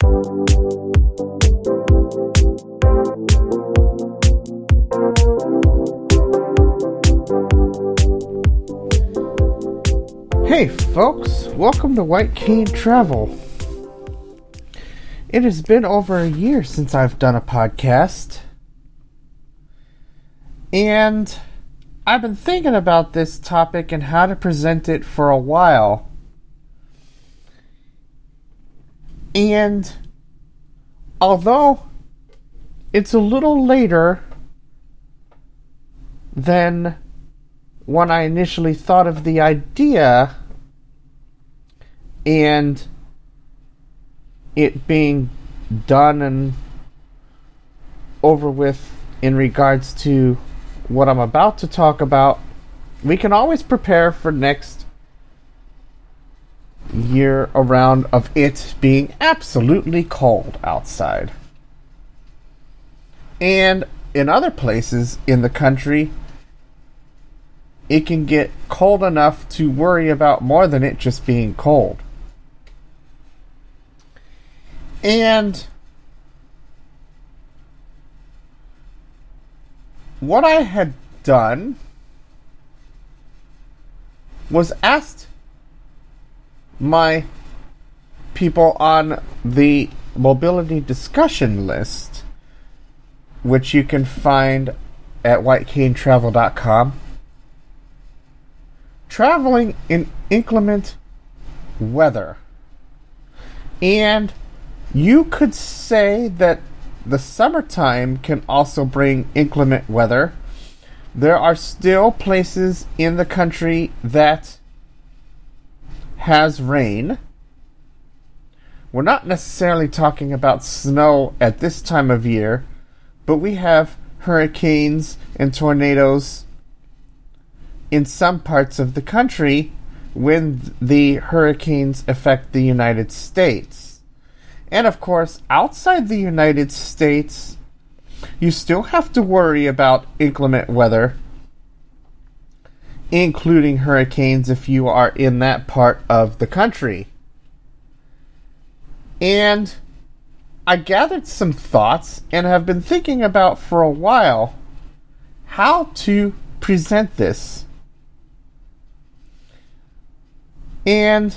Hey folks, welcome to White Cane Travel. It has been over a year since I've done a podcast, and I've been thinking about this topic and how to present it for a while. And although it's a little later than when I initially thought of the idea, and it being done and over with in regards to what I'm about to talk about, we can always prepare for next year around of it being absolutely cold outside. And in other places in the country, it can get cold enough to worry about more than it just being cold. And what I had done was asked my people on the mobility discussion list, which you can find at whitecanetravel.com, traveling in inclement weather. And you could say that the summertime can also bring inclement weather. There are still places in the country that has rain. We're not necessarily talking about snow at this time of year, but we have hurricanes and tornadoes in some parts of the country when the hurricanes affect the United States. And of course, outside the United States, you still have to worry about inclement weather, including hurricanes if you are in that part of the country. And I gathered some thoughts and have been thinking about for a while how to present this. And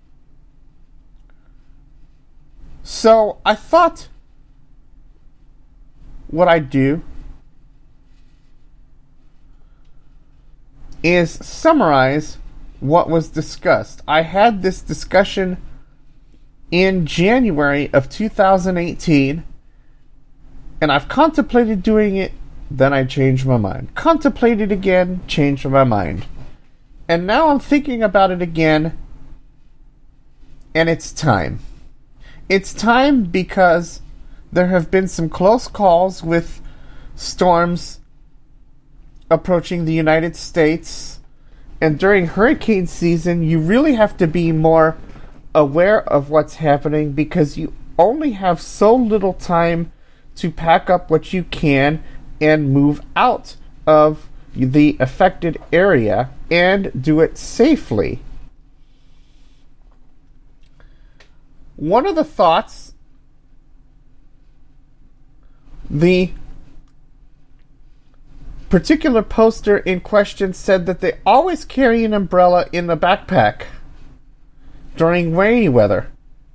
so I thought what I'd do is summarize what was discussed. I had this discussion in January of 2018, and I've contemplated doing it, then I changed my mind. Contemplated again, changed my mind. And now I'm thinking about it again, and it's time. It's time because there have been some close calls with storms approaching the United States. And during hurricane season, you really have to be more aware of what's happening because you only have so little time to pack up what you can and move out of the affected area and do it safely. One of the thoughts, the particular poster in question said that they always carry an umbrella in the backpack during rainy weather.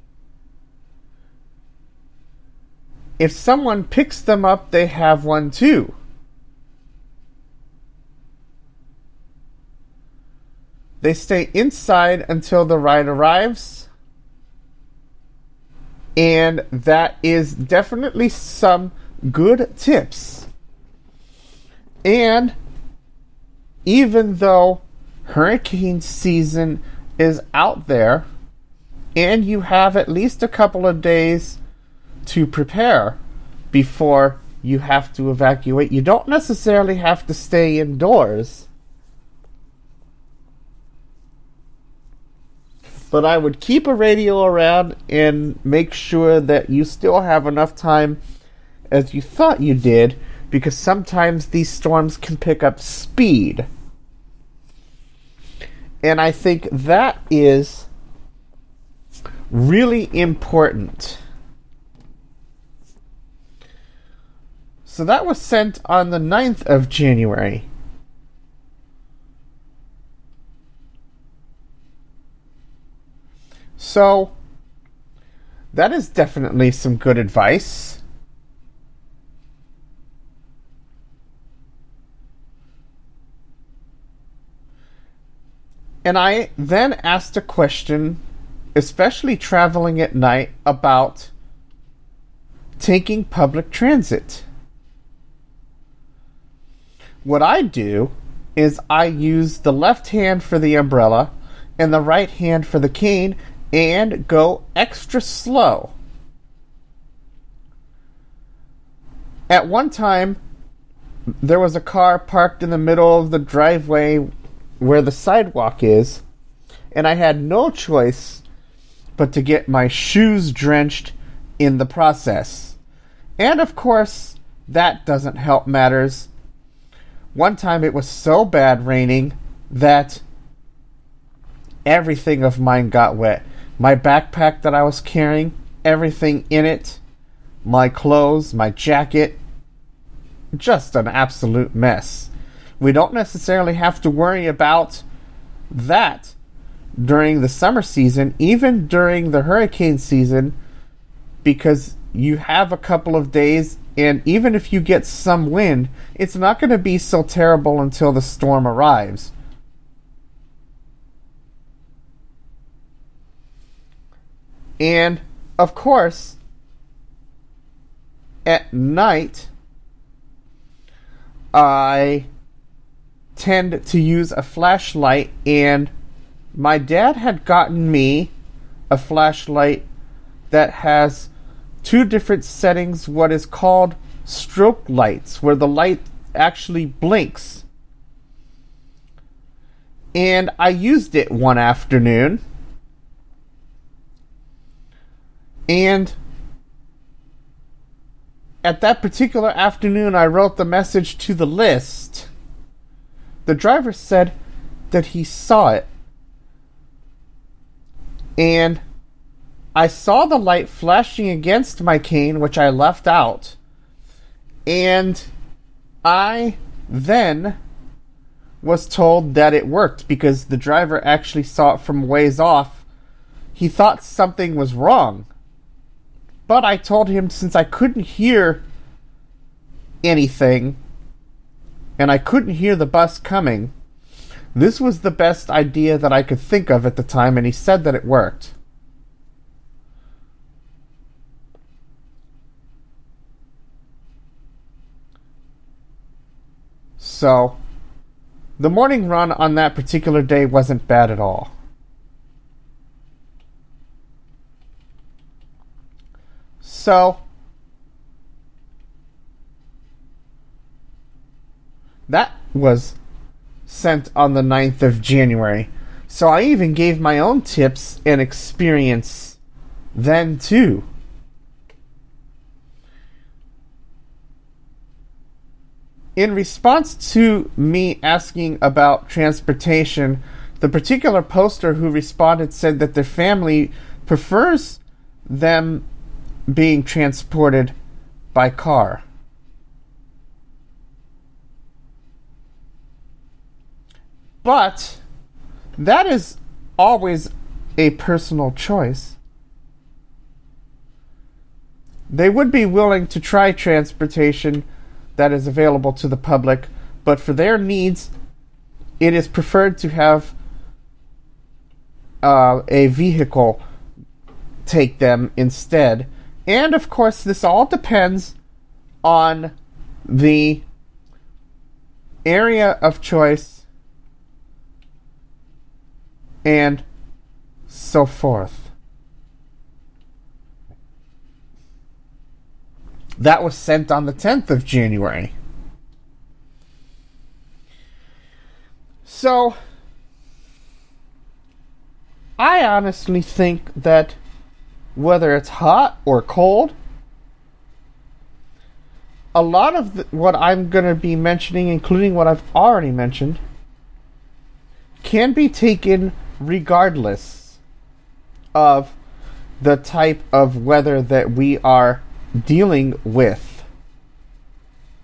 If someone picks them up, they have one too. They stay inside until the ride arrives. And that is definitely some good tips. And even though hurricane season is out there, and you have at least a couple of days to prepare before you have to evacuate, you don't necessarily have to stay indoors. But I would keep a radio around and make sure that you still have enough time as you thought you did, because sometimes these storms can pick up speed. And I think that is really important. So that was sent on the 9th of January. So that is definitely some good advice. And I then asked a question, especially traveling at night, about taking public transit. What I do is I use the left hand for the umbrella and the right hand for the cane and go extra slow. At one time, there was a car parked in the middle of the driveway where the sidewalk is, and I had no choice but to get my shoes drenched in the process. And of course, that doesn't help matters. One time it was so bad raining that everything of mine got wet. My backpack that I was carrying, everything in it, my clothes, my jacket, just an absolute mess. We don't necessarily have to worry about that during the summer season, even during the hurricane season, because you have a couple of days, and even if you get some wind, it's not going to be so terrible until the storm arrives. And, of course, at night, I tend to use a flashlight, and my dad had gotten me a flashlight that has two different settings, what is called stroke lights, where the light actually blinks. And I used it one afternoon, and at that particular afternoon, I wrote the message to the list. The driver said that he saw it. And I saw the light flashing against my cane, which I left out. And I then was told that it worked because the driver actually saw it from ways off. He thought something was wrong. But I told him, since I couldn't hear anything and I couldn't hear the bus coming, this was the best idea that I could think of at the time, and he said that it worked. So, the morning run on that particular day wasn't bad at all. So, that was sent on the 9th of January. So I even gave my own tips and experience then too. In response to me asking about transportation, the particular poster who responded said that their family prefers them being transported by car. But that is always a personal choice. They would be willing to try transportation that is available to the public, but for their needs, it is preferred to have a vehicle take them instead. And of course, this all depends on the area of choice and so forth. That was sent on the 10th of January. So, I honestly think that whether it's hot or cold, a lot of what I'm going to be mentioning, including what I've already mentioned, can be taken regardless of the type of weather that we are dealing with.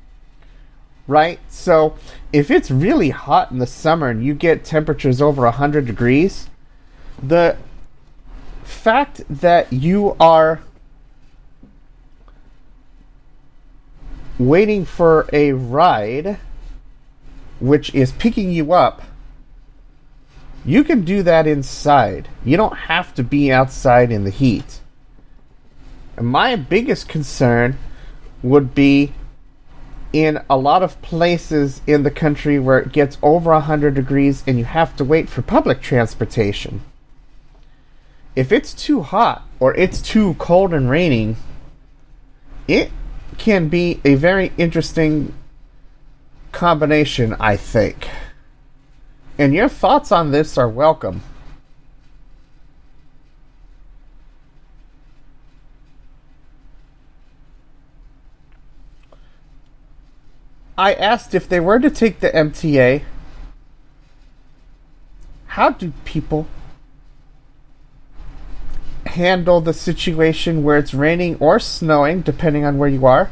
right? So if it's really hot in the summer and you get temperatures over 100 degrees, the fact that you are waiting for a ride, which is picking you up, you can do that inside. You don't have to be outside in the heat. And my biggest concern would be in a lot of places in the country where it gets over 100 degrees and you have to wait for public transportation. If it's too hot or it's too cold and raining, it can be a very interesting combination, I think. And your thoughts on this are welcome. I asked if they were to take the MTA, how do people handle the situation where it's raining or snowing, depending on where you are,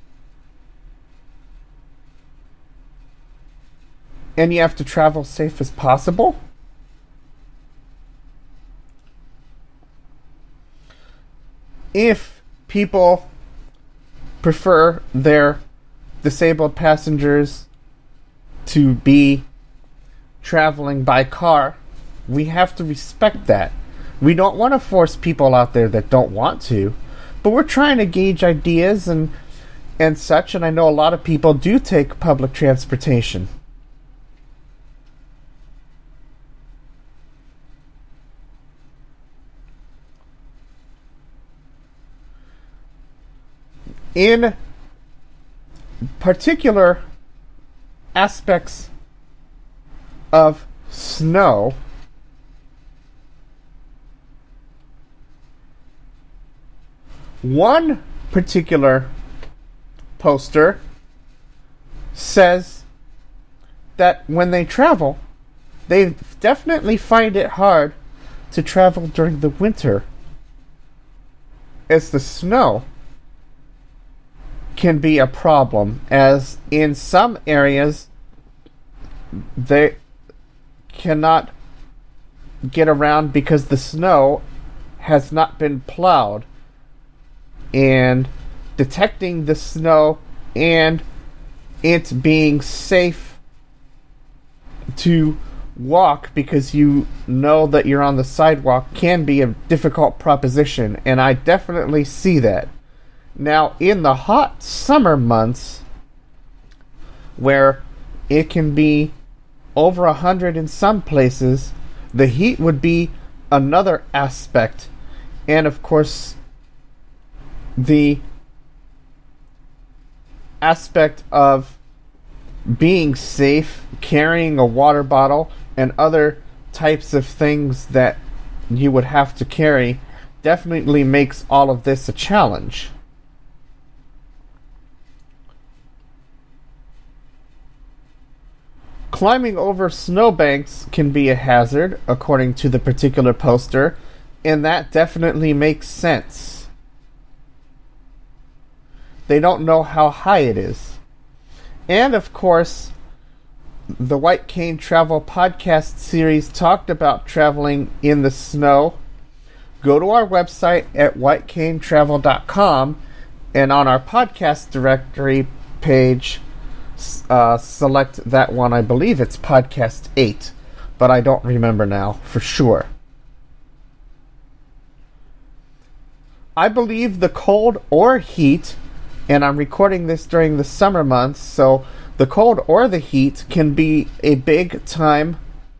and you have to travel safe as possible? If people prefer their disabled passengers to be traveling by car, we have to respect that. We don't want to force people out there that don't want to, but we're trying to gauge ideas and such, and I know a lot of people do take public transportation. In particular aspects of snow, one particular poster says that when they travel, they definitely find it hard to travel during the winter, as the snow can be a problem, as in some areas they cannot get around because the snow has not been plowed, and detecting the snow and it being safe to walk because you know that you're on the sidewalk can be a difficult proposition, and I definitely see that. Now, in the hot summer months, where it can be over 100 in some places, the heat would be another aspect. And of course, the aspect of being safe, carrying a water bottle, and other types of things that you would have to carry definitely makes all of this a challenge. Climbing over snowbanks can be a hazard, according to the particular poster, and that definitely makes sense. They don't know how high it is. And of course, the White Cane Travel podcast series talked about traveling in the snow. Go to our website at whitecanetravel.com, and on our podcast directory page, select that one. I believe it's podcast 8, but I don't remember now for sure. I believe the cold or heat, and I'm recording this during the summer months, so the cold or the heat can be a big time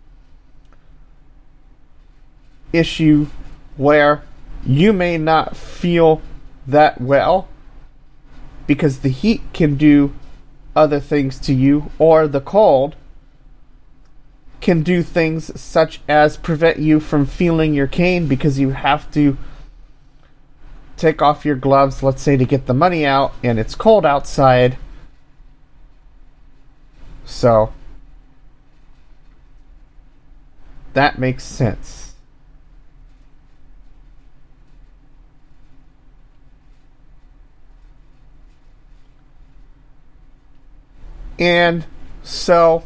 issue where you may not feel that well because the heat can do other things to you, or the cold can do things such as prevent you from feeling your cane because you have to take off your gloves, let's say, to get the money out, and it's cold outside. So that makes sense. And so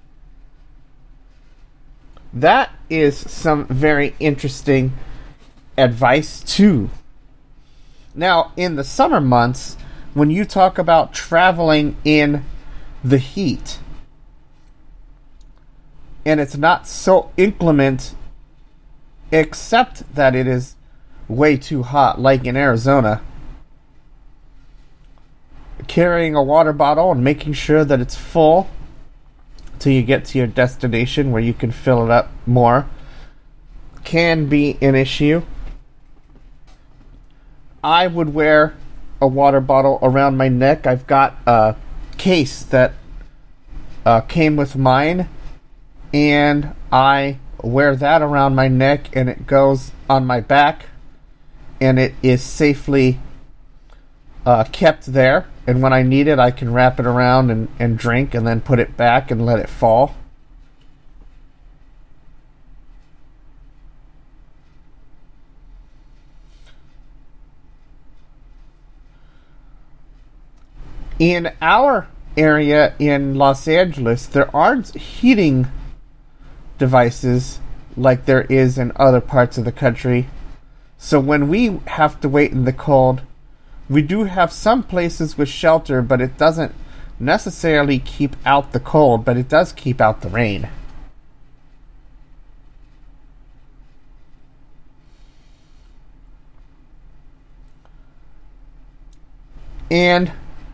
that is some very interesting advice too. Now, in the summer months, when you talk about traveling in the heat, and it's not so inclement, except that it is way too hot, like in Arizona, carrying a water bottle and making sure that it's full till you get to your destination where you can fill it up more can be an issue. I would wear a water bottle around my neck. I've got a case that came with mine, and I wear that around my neck, and it goes on my back, and it is safely kept there. And when I need it, I can wrap it around and drink, and then put it back and let it fall. In our area in Los Angeles, there aren't heating devices like there is in other parts of the country. So when we have to wait in the cold, we do have some places with shelter, but it doesn't necessarily keep out the cold, but it does keep out the rain. And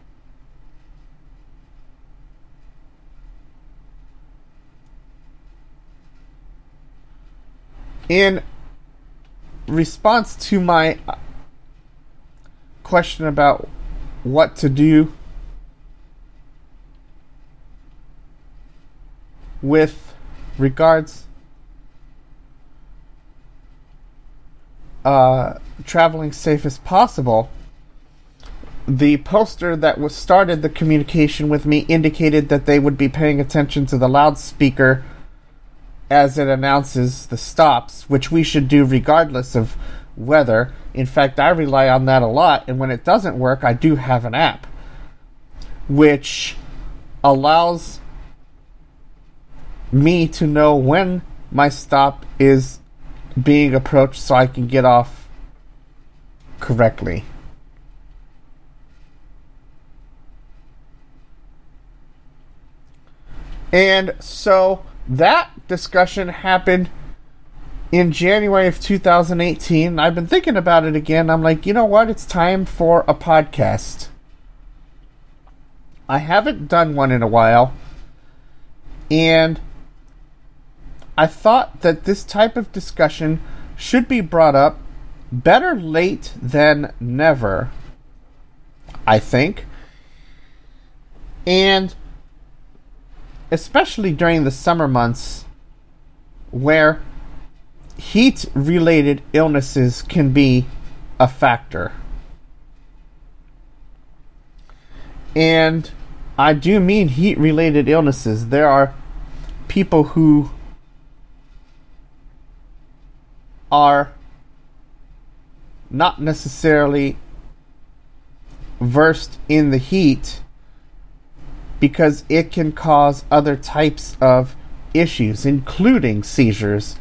in response to my question about what to do with regards traveling safe as possible, the poster that was started the communication with me indicated that they would be paying attention to the loudspeaker as it announces the stops, which we should do regardless of weather. In fact, I rely on that a lot, and when it doesn't work, I do have an app which allows me to know when my stop is being approached so I can get off correctly. And so that discussion happened in January of 2018. I've been thinking about it again. I'm like, you know what? It's time for a podcast. I haven't done one in a while. And I thought that this type of discussion should be brought up. Better late than never, I think. And especially during the summer months where heat-related illnesses can be a factor. And I do mean heat-related illnesses. There are people who are not necessarily versed in the heat because it can cause other types of issues, including seizures.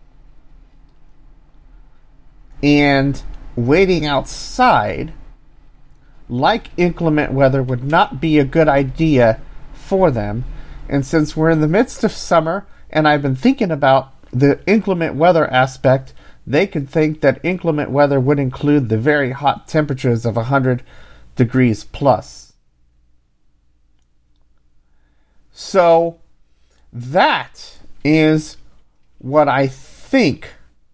And waiting outside, like inclement weather, would not be a good idea for them. And since we're in the midst of summer, and I've been thinking about the inclement weather aspect, they could think that inclement weather would include the very hot temperatures of 100 degrees plus. So that is what I think.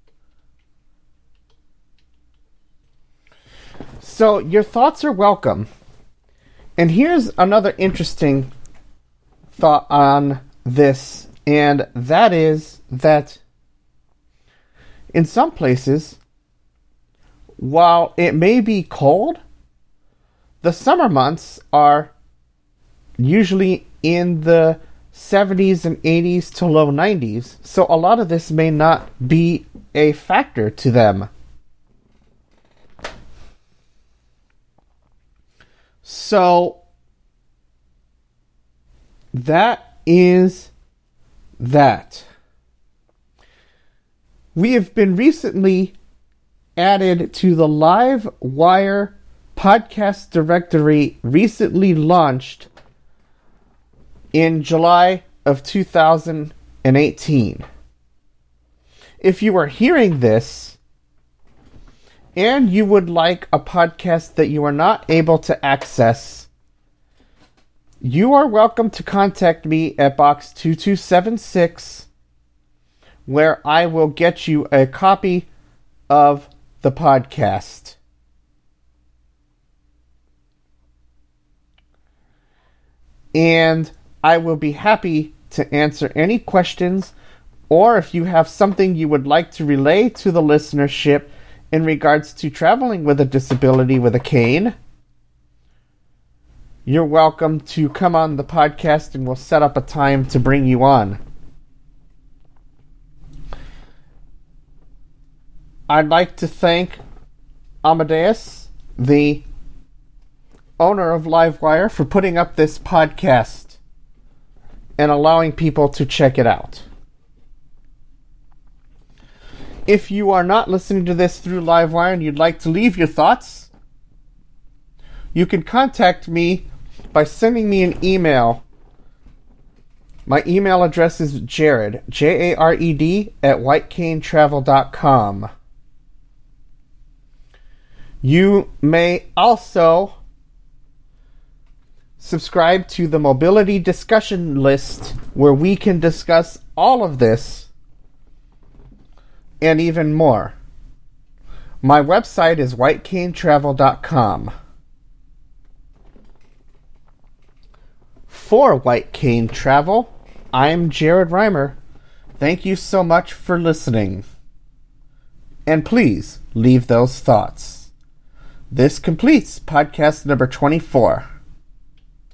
So your thoughts are welcome. And here's another interesting thought on this, and that is that in some places, while it may be cold, the summer months are usually in the 70s and 80s to low 90s, so a lot of this may not be a factor to them. So that is that. We have been recently added to the Livewire podcast directory, recently launched in July of 2018. If you are hearing this and you would like a podcast that you are not able to access, you are welcome to contact me at box 2276, where I will get you a copy of the podcast. And I will be happy to answer any questions, or if you have something you would like to relay to the listenership in regards to traveling with a disability with a cane, you're welcome to come on the podcast and we'll set up a time to bring you on. I'd like to thank Amadeus, the owner of Livewire, for putting up this podcast and allowing people to check it out. If you are not listening to this through Livewire and you'd like to leave your thoughts, you can contact me by sending me an email. My email address is Jared, Jared, at whitecanetravel.com. You may also subscribe to the Mobility Discussion List, where we can discuss all of this and even more. My website is whitecanetravel.com. For White Cane Travel, I'm Jared Reimer. Thank you so much for listening. And please leave those thoughts. This completes podcast number 24.